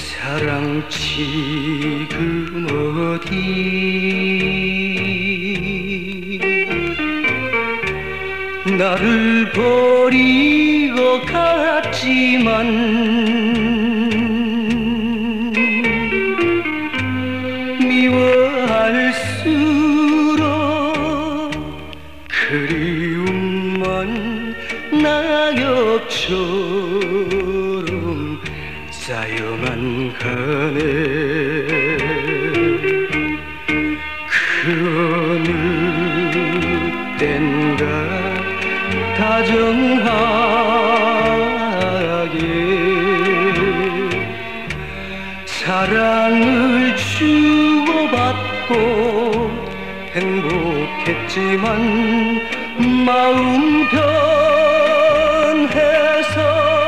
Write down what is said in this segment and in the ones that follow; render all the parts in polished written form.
사랑 지금 어디 나를 버리고 갔지만 미워할수록 그리움만 낙엽처럼 쌓여만 가네. 그 어느 땐가 다정하게 사랑을 주고받고 행복했지만 마음 변해서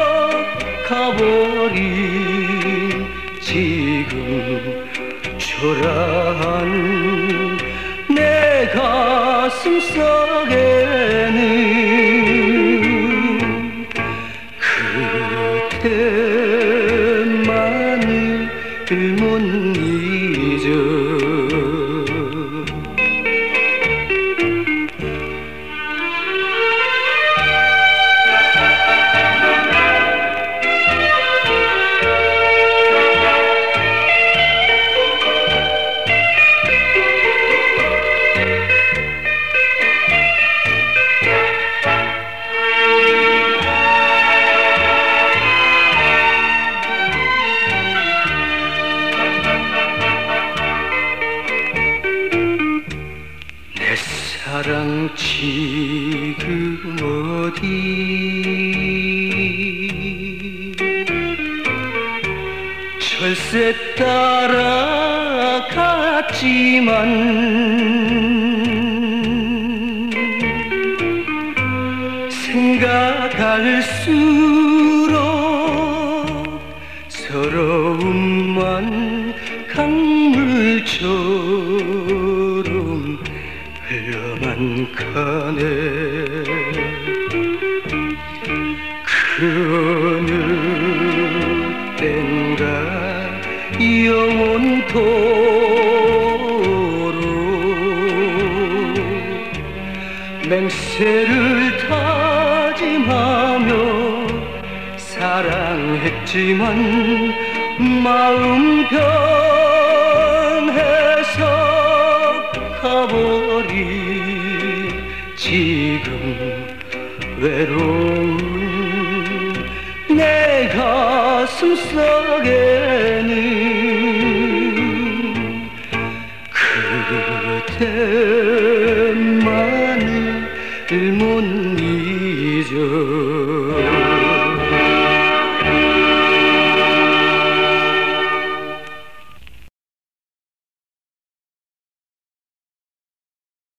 가버린 지금 초라한 내 가슴 속에는 그대만을 못 잊어. 사랑 지금 어디 철새 따라갔지만 생각할수록 서러움만 강물처럼 흘러만 가네. 그 어느 땐가 영원토록 맹세를 다짐하며 사랑했지만 마음 변해서 가버린 지금 외로운 내 가슴 속에는 그대만을 못 잊어.